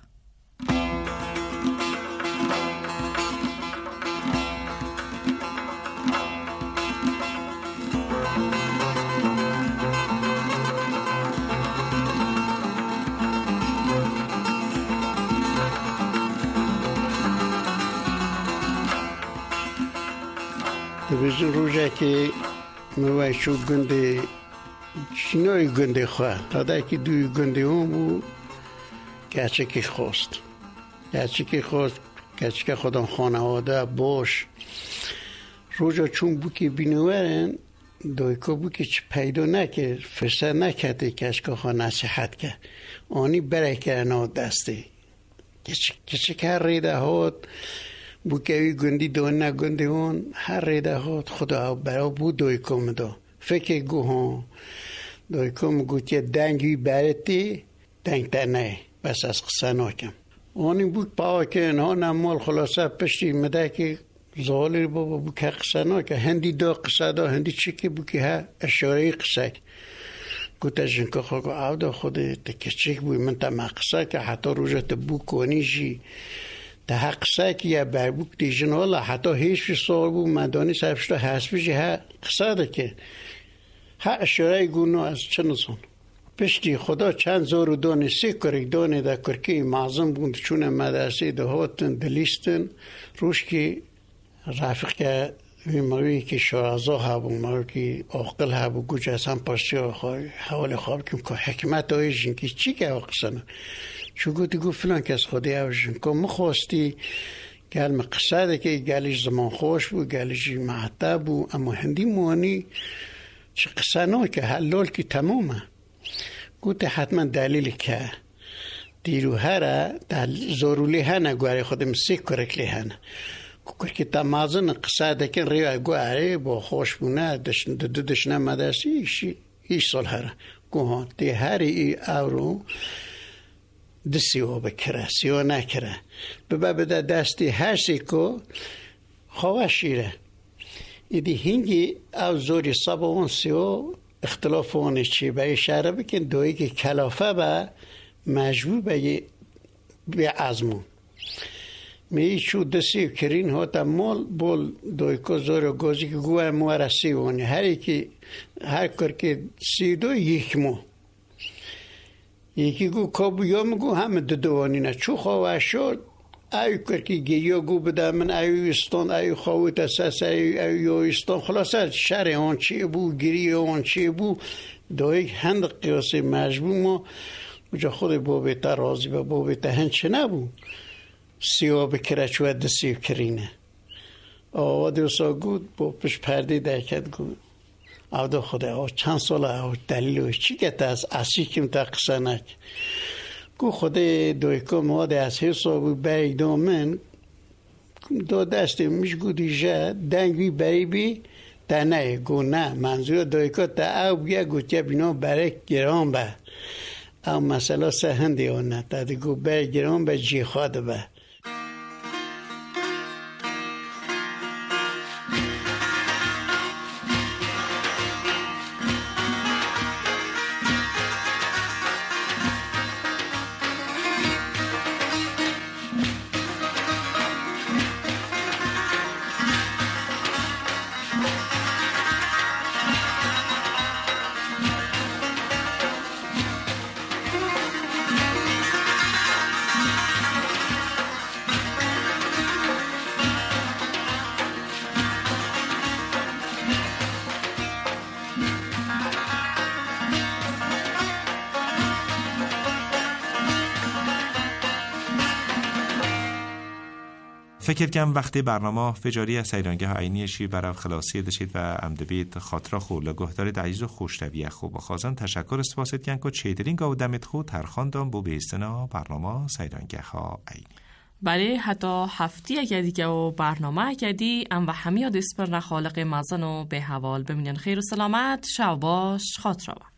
دویزن روزه که موی شو گنده چینای گنده خواه تا که دوی گنده هم بود گچه که خواست گچه که خودم خانواده باش روزا چون بود که بینورن دویکا بود که پیدا نکرد فرصت نکرده کشکا خواه نصیحت کرد آنی برای کرنا دسته گچه که ریده هات بوکوی گندی دون نگنده هون هر ریده هات خدا برا بود دویکا مدا فکر گو ها دویکا مگو که دنگی برتی دنگ تا نه بس از قصه ناکم آنی بود پاکن ها نمال خلاصه پشتی مده که زالی بابا بود که قصه ناکم هندی دا قصه دا هندی چی که بود که ها اشاره قصه گوتا جنکا خواه او دا خوده تکه چیک بود من تا مقصه که حتی روژه تبو کنیشی تا قصه که یا بربوک دیجن والا حتی هیچ سال بود مدانی سرفشتا حسبیشی ها قصه دا که ها اشاره گونو از چنزون پشتی خدا چند زور دانه سی کرک دانه دا کرکی معظم بود چون مدرسه دا هاتن دلیستن روش که رفیق که موی که شرازا ها بود موی که عاقل ها بود گوچه اصلا پرسی حوال خواب کم که حکمت آیشن که چی که آقسنه چو گوتی گو فلان کس خودی آیشن که مخواستی گل قصه ده که گلش زمان خوش بود گلش معتب بود اما هندی موانی چه قصه نو که حلال که تمامه گوتی حتما دلیل که دیرو هره زورولی هنه گواری خودم سی کرک لی هنه که تمازن قصه ده که ریو گواری با خوش بونه دشنه مدرسی ایش سال هره گوهان دی هری ای اورو دسیو بکره سیو نکره ببه دستی هر سیکو خواه شیره ایدی هنگی او زوری سابون سیو اختلاف اونش چی به اشاره بکن دوی که کلافه به مجبور به عزمون می چو دسیو کرین ها تا مال بول دوی که زور گوزی که گوه موارسی ونی هر کار که سی دو یک مو یکی گو کابو یا مگو همه دوانی نه چو خواه شد ایو کرکی گییا گو بده من ایو استان ایو خواهی تساس ایو استان خلاصه شر آن چی بو گیری آن چی بو دایی هند قیاسه مجبور ما اونجا خود بابیتا رازی و بابیتا هند چه نبو سیاه بکره چوه دسیو کرینه آواده و سا گود با پش پرده درکت گود او دا خدا چند سال او دلیلوش چی که تا از اسی کم تا قصه نک گو خدا دوی که ماده از حسابو بیدامن دو دستی میش گودی جا دنگی بری بی تنه گو نه منظور دویکا تا او بیا گوتیا بینو برای گرام با او مسئله سهندی اونه تا دیگو برای گرام با جی خواد با فکر کم وقتی برنامه فجاری از سیرانگه ها عینی شی برف خلاصی دشید و امدبید خاطره خو لگهدار عزیز و خوشتویه خوب خازن تشکر اسپاست کن که چیدرین گاو دمت خو ترخاندان بو بیستنا برنامه سیرانگه ها عینی برای حتی هفتی اگه دیگه و برنامه اگه ام و همی دست پر نخالق مزن و به حوال بمینن خیر و سلامت شو باش خاطره با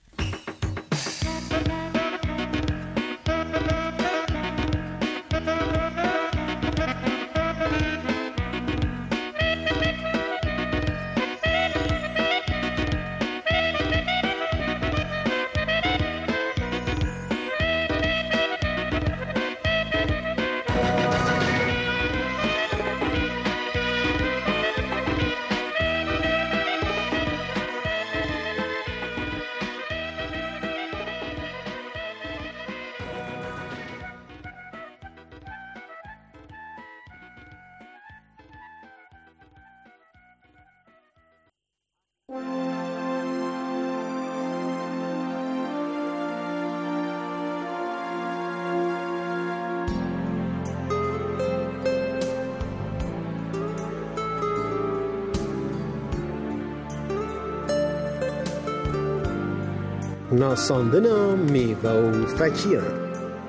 ناساندن میوه و فکیان.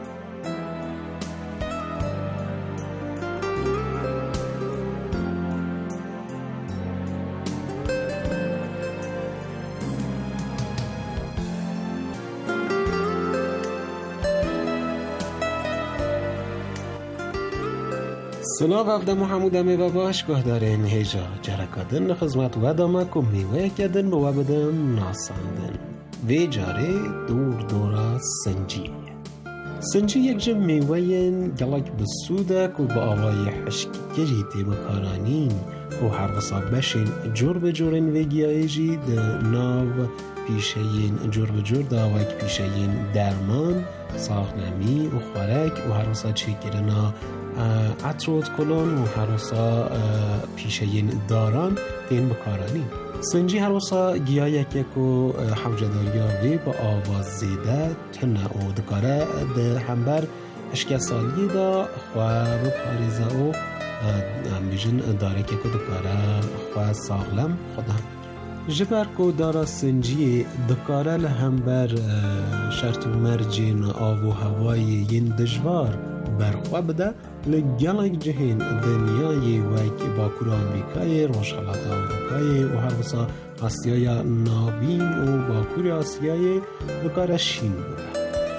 سلام عبد محمود میوه باش گهدارین هیجا جرکادن خدمت و دامک و میوه کدن و بدن ناساندن وی جاره دور دورا سنجی یک جمع میوهین گلک بسودک و با آوای حشکی تیمکارانین و هر وصا بشین جور بجورین وی گیایجی ده ناو پیشهین جور بجور داوک پیشهین درمان ساخنمی و خورک و هر وصا چیکرنا عطروت کلون و هر وصا پیشهین داران این بکارانین سنجی هر وصا گیاه یکی که حوجداریاوی با آواز زیده تنه و دکاره ده همبر اشکه سالی دا خواه و پاریزه و بیجن داره که دکاره خواه ساغلم خودم جبر که داره سنجی دکاره لهمبر شرط و مرجین آب و هوای ین دجوار برخواه بده لگلک جهین دنیای وکی باکور آمریکای روشخلات آمریکای و هر وصا آسیای ناوین و باکور آسیای دکاره شین بوده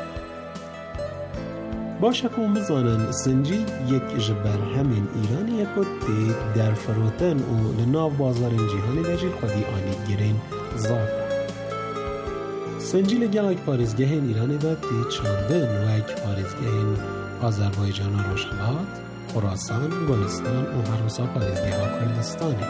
باشه که بزانن سنجی یک جبر همین ایرانی یکوتی در فروتن و لناو بازار جهانی دجی خودی آنی گرین زافه سنجی لگلک پارزگهین ایرانی داد دی چاندن و یک پارزگهین آذربایجان و روشخلات، خراسان، گلستان و هر وصا پارزگه ها کردستانی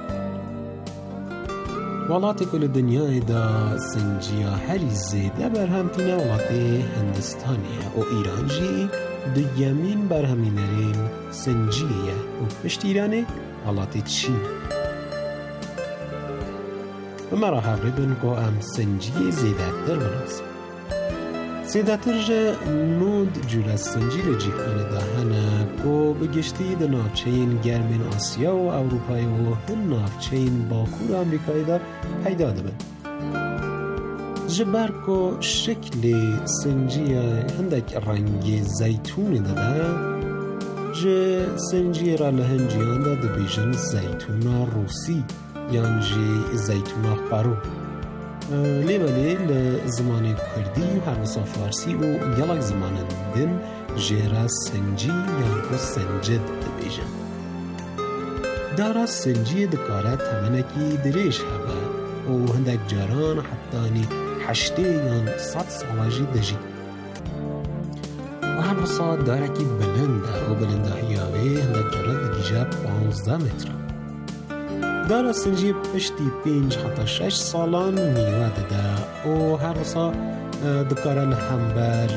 ولات کل دنیای دا سنجیا هری زیده برهمتینه ولات هندستانیه و ایران جی دو یمین برهمینرین سنجیه و پشت ایرانه ولات چین و مرا حوری بین که ام سنجی زیده در بناس زیده تر جه نود جور از سنجی لجیکانه دا هنه که بگشتی دا نافچین گرمین آسیا و اوروپای و هن نافچین باکور امریکای دا پیدا ده بند جبر که شکل سنجی هندک رنگ زیتون داده جه سنجی را لهنجیان دا دبیجن زیتونا روسی یان جی زیتونا قارو لیبالی لزمان کردی و هر فارسی و گلک زمان دن جهرا سنجی یان کو سنجد دبیجن دارا سنجی دکارت همانکی دریش هبه و هندک جاران حتانی 8 یان 100 سالاجی دجی و هر بساط دارکی بلنده و بلنده هیاوی هندک جارت دیجا 15 متر دارا سنجی پشتی 5 حتی 6 سالان میوه داده و هر بساط دکارن همبر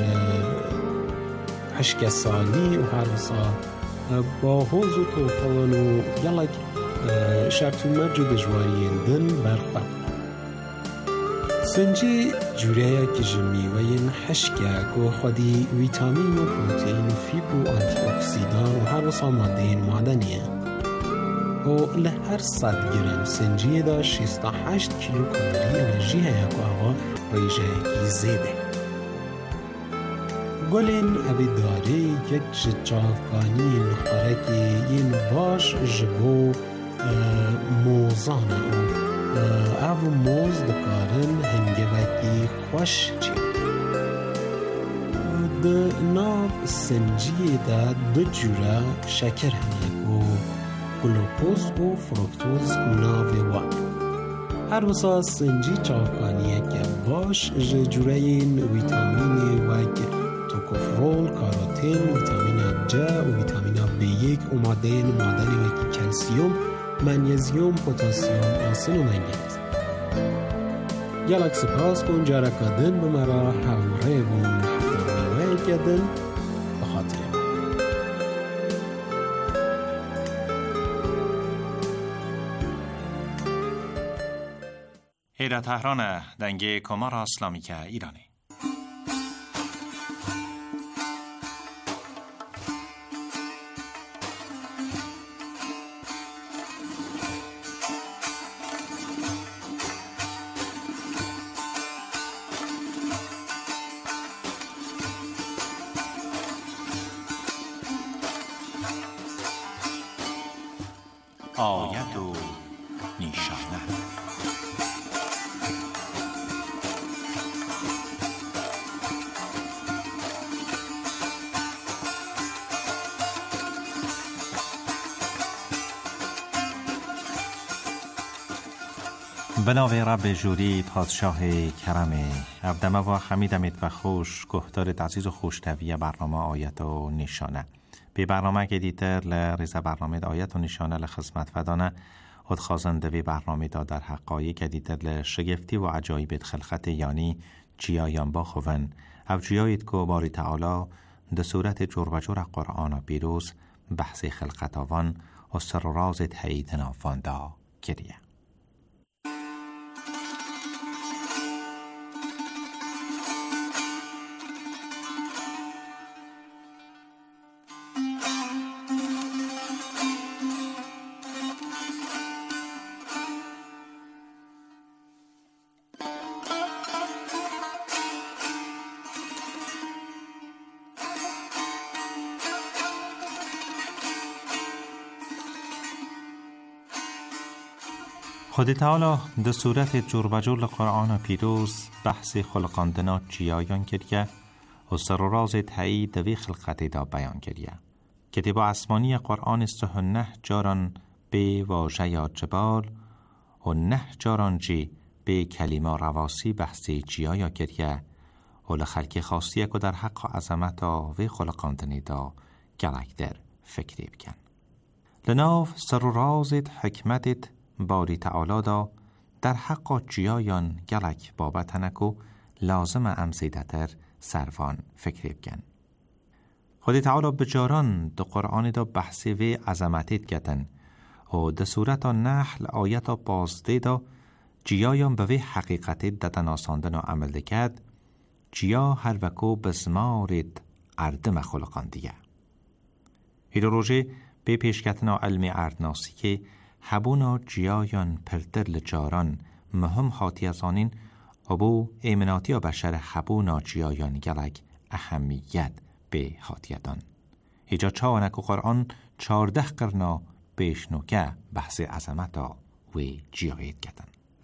8 سالی و هر بساط با حوز و توفان و گلک شرط مرج و دجواری دن برفت سنجی جوره که جمیوه حشکه که خودی ویتامین و پروتئین و فیبر و آنتی اکسیدان و هر بسا ماده معدنیه و لهر 100 گرم سنجی دا 68 کیلو کالری انرژی هیا که آقا ریجه کی زیده گلین اوی داره یک جچافگانی نخارکی این باش جبو موزانه او موز دکارن هنگوکی خوش چی ده ناو سنجی دا دو جورا شکر هنگ و گلوکوز و فروکتوز ناو وان هر بسا سنجی چافگانیه که باش جوره این ویتامین وگه توکوفرول، کاروتین، ویتامین ج و ویتامین B1 و ماده معدنی و کلسیوم، منیزیم، پتاسیم، آسن و منگنز. گلک سپاس کن جارا کدن بمرا همره بون حتی میوه کدن بخاطره. ایرا تهران دنگه کمار اسلامی که ایرانی آیت و نیشانه به نام رب جوری پادشاه کرمه عبدمه و حمیدمت و خوش گهدارت عزیز و خوشتوی برنامه آیت و نشانه به برنامه که دیتر لریزه برنامه آیت و نشانه لخدمت فدانه خود خازنده به برنامه دا در حقایی که دیتر لشگفتی و عجایبت خلقت یعنی چیایان با خوون او چیایت که باری تعالی ده صورت جور و جور قرآن بیروز بحث خلقت آوان و سر راز تاییدن آوان دا کریه خود تعالی در صورت جور و جور قرآن پیروز بحث خلقاندنا چیایان کریه و سر و راز تایید وی خلقت دا بیان کریه کتاب آسمانی قرآن است و 9 جاران به واژه یا جبال و 9 جاران جی به کلمه رواسی بحث چیایا کریه و لخلق خاصیه که در حق و عظمت وی خلقاندنی دا گلک در فکری بکن لناف سر و راز حکمتت باری تعالی دا در حق جیایان گلک بابتنکو لازم امزیدتر سروان فکری بکن خود تعالی بجاران دو قرآن دا بحثی و عظمتیت گتن و در صورت نحل آیت 15 دا جیایان به حقیقتیت دتن آساندن و عمل دکد جیا هر وکو بزمارید اردم خلقاندیه هیدو روژه به پیشکتنا علم اردناسی که هبونا جیایان پرتر لجاران مهم حاتی از آنین هبو ایمناتی و بشر هبونا جیایان گلک اهمیت به حاتیتان هجا چاونک و قرآن 14 قرنا بشنوکه بحث عظمتا و جیایت کردن.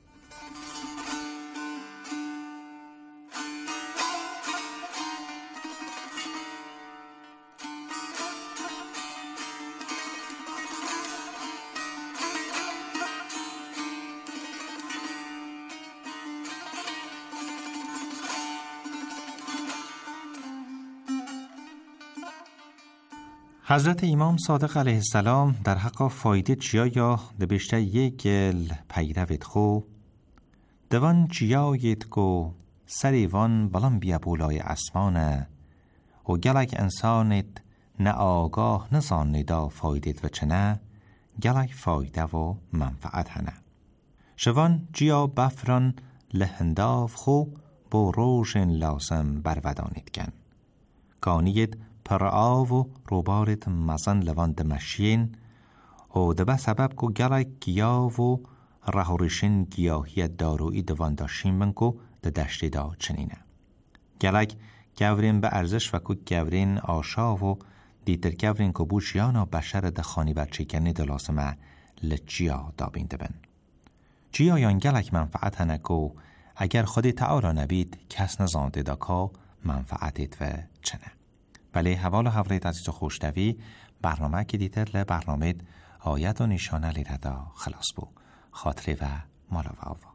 حضرت امام صادق علیه السلام در حق فایده چیا یا دبشته یک گل پیروید خو دوان چیایید کو سریوان بلان بیا بولای اسمانه و گلک انسانت نه آگاه نزان ندا فایدت و چنه گلک فایده و منفعت هنه شوان جیا بفران لهنداف خو با روشن لازم برودانید گن کانید پر آو و روبارت مزن لواند مشین و دبه سبب کو گلک گیاو و رهورشین گیاهی داروی دوان داشین من کو ده دشتی دا چنینه گلک گورین به ارزش و کو گورین آشا و دیتر گورین کو بوشیانا بشر دخانی برچیکنی دلاسمه لجیا دابینده بن جیا یان گلک منفعت هنکو اگر خودی تعالی نبید کس نزانده دا که منفعتت و چنه بله حوال و حوریت عزیز و خوشتوی برنامه که دیتر لبرنامه آیت و نشانه لیردا خلاص بو خاطره و مالا و آوا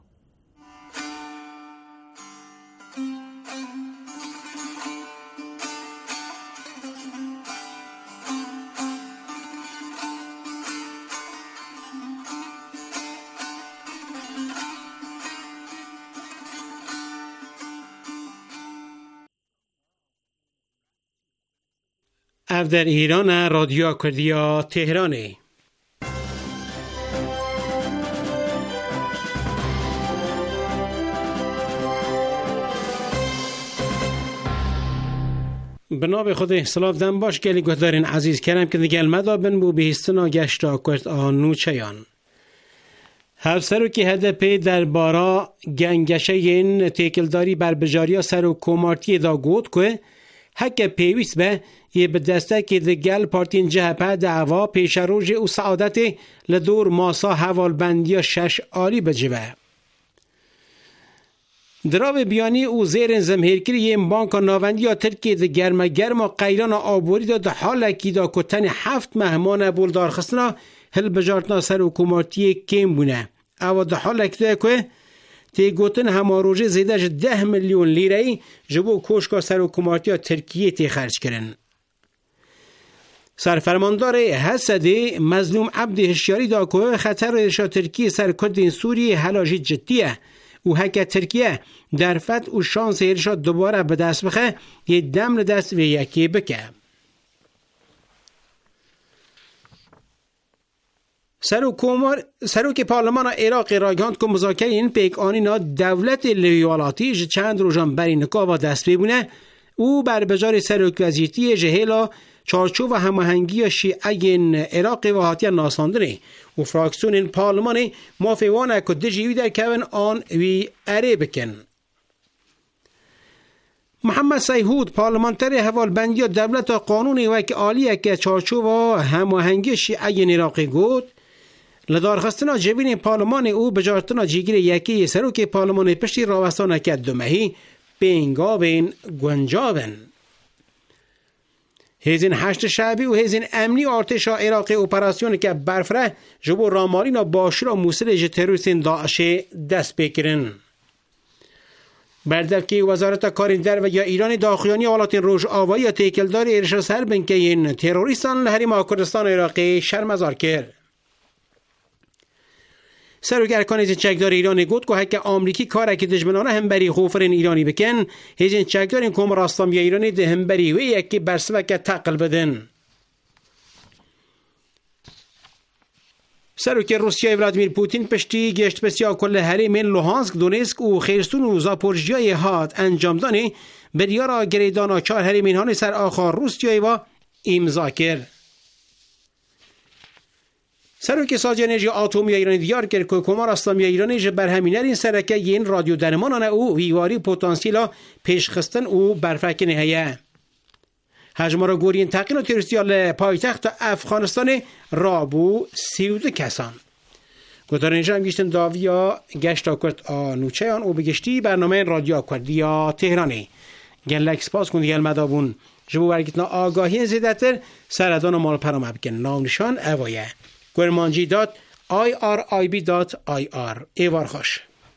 اف در ایران رادیو کردیا تهرانه. بناب خود سلاف دن باش گلی گهدارین عزیز کرم که دیگل مدابن بو بهستنا گشتا کرد آنو چیان. هفسرو که هدپی در بارا گنگشه این تیکلداری بر بجاریا سر و کومارتی دا گود که حک پیویست به یه به دسته که دگل پارتین جهپه دعوا پیش روژ او سعادت لدور ماسا حوال بندی 6 آلی بجوه. دراب بیانی او زیر زمهیرکری یه بانک ناوندی یا ترکی ده گرم قیران آبوری دا ده حالکی دا کتن 7 مهمان بولدار خستنا هل بجارتنا سر حکوماتی کم بونه. او ده حالکی دا که تی گوتن همه روژه زیدهش 10 میلیون لیره جبو کوشکا سر حکوماتی ترکیه تی خرج کرن. سرفرماندار حسد مظلوم عبد هشیاری دا که خطر ارشا ترکیه سر کردین سوریه حلاجی جدیه و حکت ترکیه در فتح و شانس ارشا دوباره به دست بخه یه دم دست و یکی بکه. سروک پارلمان عراق راگاند که مذاکره این پیک آنینا دولت لیوالاتی چند روزان بری نکاوا دست ببونه او بر بجار سروک وزیرتی جهیلا چارچو و هماهنگی شیعین عراق و هاتیه ناساندنه و فراکسیون این پارلمان مافیوانه که دجیوی در کون آن وی اره بکن. محمد سیهود پارلمانتر حوال بندی دولت قانونی و که عالیه که چارچو و هماهنگی شیعین عراقی گود لدارخستنا جبین پارلمان او بجارتنا جیگیر یکی سروک پارلمان پشتی راوستانه که دومهی بینگاوین گنجاوین. هزین 8 شعبی و هزین امنی ارتشا عراقی اپراسیون که برفره جبو رامالینا باشور و موسیل تروریستین داعش دست بکرن. بردفکی وزارت کارین در و یا ایران داخلیانی والاتین روش آوایی تیکلدار ارشا سر بن که این تروریستان لحریم کردستان عراقی شرمزار کرد. سروکرکان هزین چکدار ایرانی گفت که حک آمریکی کاره که دجمنانه هم بری خوفرین ایرانی بکن هزین چکدار این کم راستامی ایرانی ده هم بری و یکی برسوه که تقل بدن. سروک روسیای ولادیمیر پوتین پشتی گشت بسیار کل حریم لوهانسک دونسک و خیرستون و زاپورژیای هات انجام دانی بریارا گریدانا 4 حریم هانی سر آخر روسیای و امضا کرد. سروک سازی انرژی اتمی ایرانی دیار کرد که کمار اسلامی ایرانی بر همینر این سرکه این رادیو درمانانه او ویواری پتانسیلا پیشخستن او برفک نهایه. هجمارا گورین تقین تروریستیال پایتخت افغانستان رابو 32 کسان. گذار اینجا هم گشتن داویا گشتا کرد آنوچه آن او بگشتی برنامه رادیو کردیا تهرانی. گلک سپاس کن دیگل مدابون جبو برگتنا آگاهی زیدتر سردان مال پرام بکن نام نشان اوایه گرمانجی.irib.ir ایوار خوش.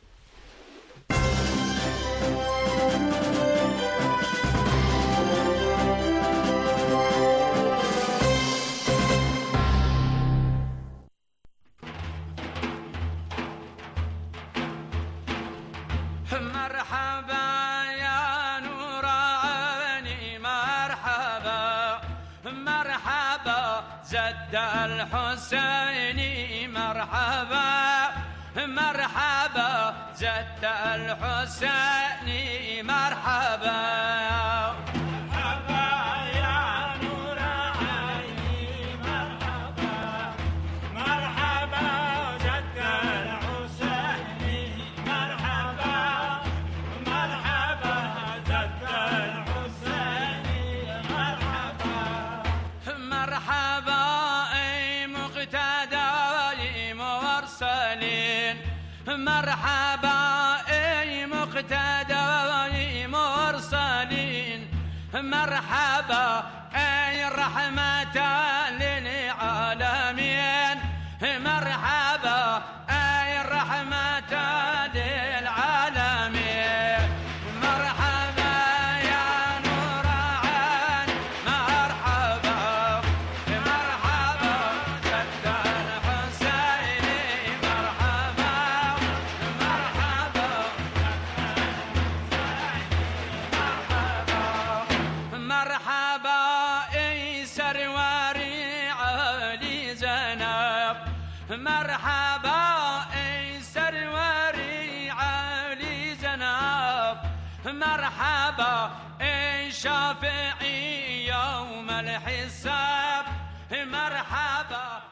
الحسيني مرحبا مرحبا جد الحسيني مرحبا مرحبا يا نور عيني مرحبا مرحبا جد الحسيني مرحبا مرحبا جد الحسيني مرحبا مرحبا مرحبا اي مقتدى مرسلين مرحبا اي رحمة للعالمين مرحبا اي رحمة للعالمين مرحبا يا نور عين مرحبا مرحبا جد الحسيني مرحبا مرحبا اي سرواري علي زينب مرحبا اي سرواري علي زينب مرحبا اي شافعي يوم الحساب مرحبا